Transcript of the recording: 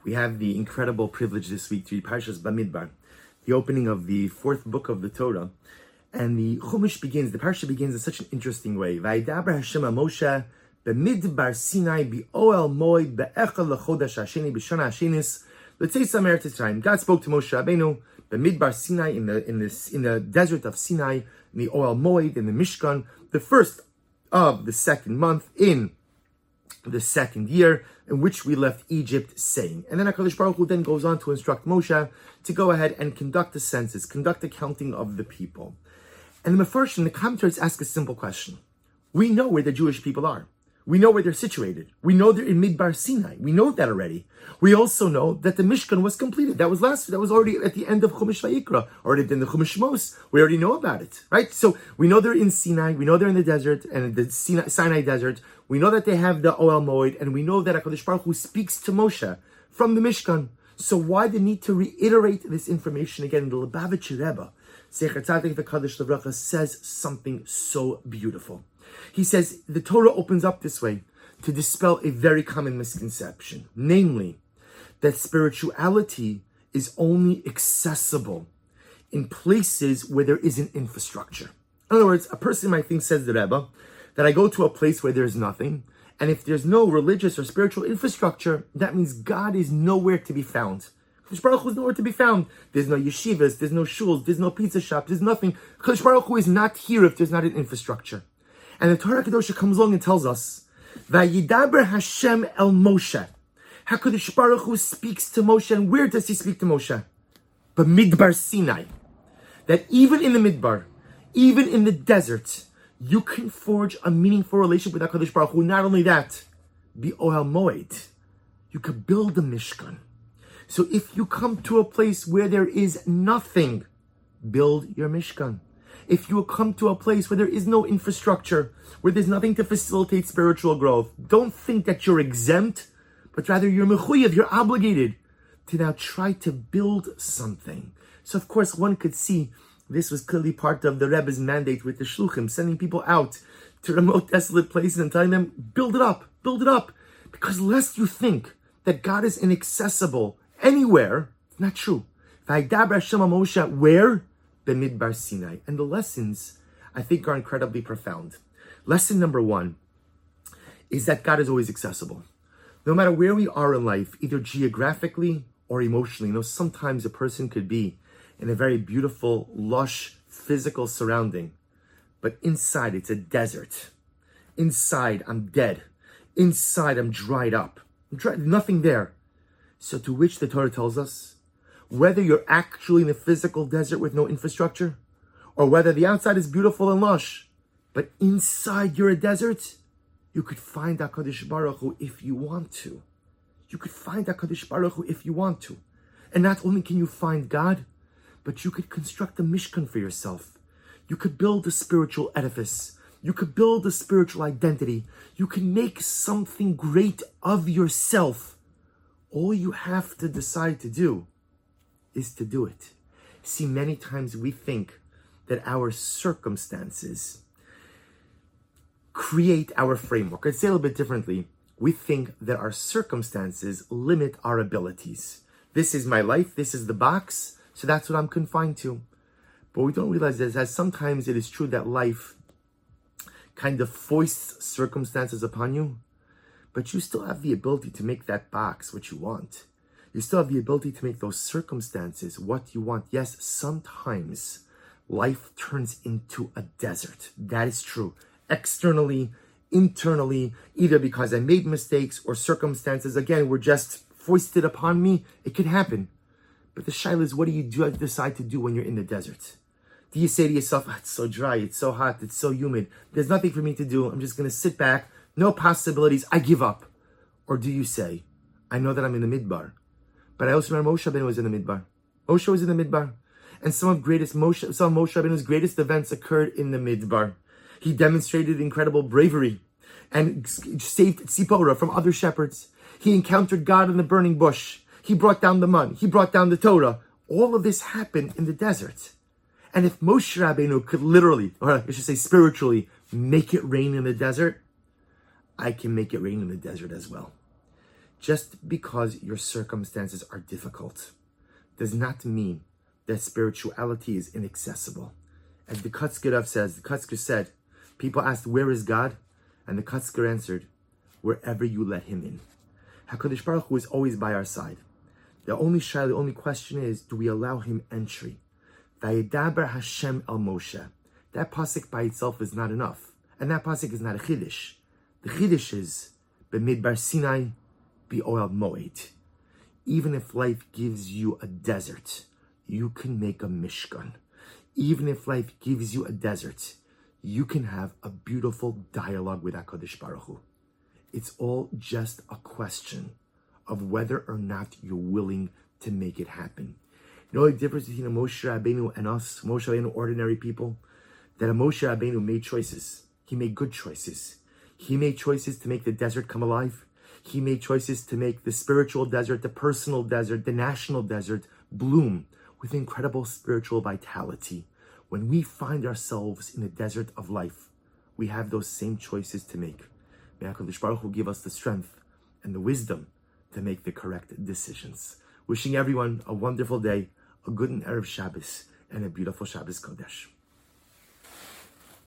We have the incredible privilege this week to read Parshas Bamidbar, the opening of the fourth book of the Torah. And the Chumash begins, the Parsha begins in such an interesting way. Vayidaber Hashem Moshe b'midbar Sinai b'oel moed be'echad lechodesh hasheni b'shana hashenis l'tzeisa me'eretz Yisrael. God spoke to Moshe Rabbeinu b'midbar Sinai in the desert of Sinai, in the oel moed, in the Mishkan, the first of the second month in the second year in which we left Egypt, saying. And then HaKadosh Baruch Hu then goes on to instruct Moshe to go ahead and conduct the census, conduct the counting of the people. And the Mefarshim, the commentators, ask a simple question. We know where the Jewish people are. We know where they're situated. We know they're in Midbar Sinai. We know that already. We also know that the Mishkan was completed. That was already at the end of Chumash Vayikra, or in the Chumash Shmos. We already know about it, right? So we know they're in Sinai. We know they're in the desert, and the Sinai desert. We know that they have the Oel Moed, and we know that HaKadosh Baruch Hu speaks to Moshe from the Mishkan. So why the need to reiterate this information again? The Lubavitcher Rebbe, Zecher Tzadik V'Kadosh Livracha, says something so beautiful. He says the Torah opens up this way to dispel a very common misconception, namely that spirituality is only accessible in places where there isn't infrastructure. In other words, a person might think, says the Rebbe, that I go to a place where there's nothing, and if there's no religious or spiritual infrastructure, that means God is nowhere to be found. Kadosh Baruch Hu is nowhere to be found. There's no yeshivas, there's no shuls, there's no pizza shops, there's nothing. Kadosh Baruch Hu is not here if there's not an infrastructure. And the Torah Kedosha comes along and tells us, Vayidaber Hashem el Moshe. HaKadosh Baruch Hu speaks to Moshe, and where does he speak to Moshe? B'midbar Sinai. That even in the Midbar, even in the desert, you can forge a meaningful relationship with HaKadosh Baruch Hu. Not only that, b'oel moed, you could build a Mishkan. So if you come to a place where there is nothing, build your Mishkan. If you come to a place where there is no infrastructure, where there's nothing to facilitate spiritual growth, don't think that you're exempt, but rather you're mechuyev, you're obligated to now try to build something. So of course one could see this was clearly part of the Rebbe's mandate with the Shluchim, sending people out to remote, desolate places and telling them, build it up. Because lest you think that God is inaccessible anywhere, it's not true. Vayidaber Hashem Moshe, where? B'midbar Sinai. And the lessons, I think, are incredibly profound. Lesson number one is that God is always accessible. No matter where we are in life, either geographically or emotionally. Sometimes a person could be in a very beautiful, lush, physical surrounding, but inside it's a desert. Inside I'm dead. Inside I'm dried up. Nothing there. So to which the Torah tells us, whether you're actually in a physical desert with no infrastructure, or whether the outside is beautiful and lush, but inside you're a desert, you could find HaKadosh Baruch Hu if you want to. You could find HaKadosh Baruch Hu if you want to. And not only can you find God, but you could construct a Mishkan for yourself. You could build a spiritual edifice. You could build a spiritual identity. You can make something great of yourself. All you have to decide to do is to do it. See, many times we think that our circumstances create our framework. I'd say a little bit differently. We think that our circumstances limit our abilities. This is my life. This is the box. So that's what I'm confined to. But we don't realize that sometimes it is true that life kind of foists circumstances upon you, but you still have the ability to make that box what you want. You still have the ability to make those circumstances what you want. Yes, sometimes life turns into a desert. That is true. Externally, internally, either because I made mistakes or circumstances, again, were just foisted upon me. It could happen. But the shaila is, what do you decide to do when you're in the desert? Do you say to yourself, it's so dry, it's so hot, it's so humid, there's nothing for me to do, I'm just going to sit back, no possibilities, I give up? Or do you say, I know that I'm in the Midbar, but I also remember Moshe Rabbeinu was in the Midbar. Moshe was in the Midbar. And some of Moshe Rabbeinu's greatest events occurred in the Midbar. He demonstrated incredible bravery and saved Tzipora from other shepherds. He encountered God in the burning bush. He brought down the man. He brought down the Torah. All of this happened in the desert. And if Moshe Rabbeinu could literally, or I should say spiritually, make it rain in the desert, I can make it rain in the desert as well. Just because your circumstances are difficult does not mean that spirituality is inaccessible. As the Kotzker Rav says, the Kotzker said, people asked, where is God? And the Kotzker answered, wherever you let him in. HaKadosh Baruch Hu is always by our side. The only question is, do we allow him entry? Vayedaber Hashem el Moshe. That pasuk by itself is not enough. And that pasuk is not a chiddush. The chiddush is, B'midbar Sinai, B'oel Moed. Even if life gives you a desert, you can make a mishkan. Even if life gives you a desert, you can have a beautiful dialogue with HaKadosh Baruch Hu. It's all just a question of whether or not you're willing to make it happen. You know the difference between a Moshe Rabbeinu and us, Moshe Rabbeinu, ordinary people? That a Moshe Rabbeinu made choices. He made good choices. He made choices to make the desert come alive. He made choices to make the spiritual desert, the personal desert, the national desert bloom with incredible spiritual vitality. When we find ourselves in the desert of life, we have those same choices to make. May HaKadosh Baruch Hu give us the strength and the wisdom to make the correct decisions. Wishing everyone a wonderful day, a good and Erev Shabbos, and a beautiful Shabbos Kodesh.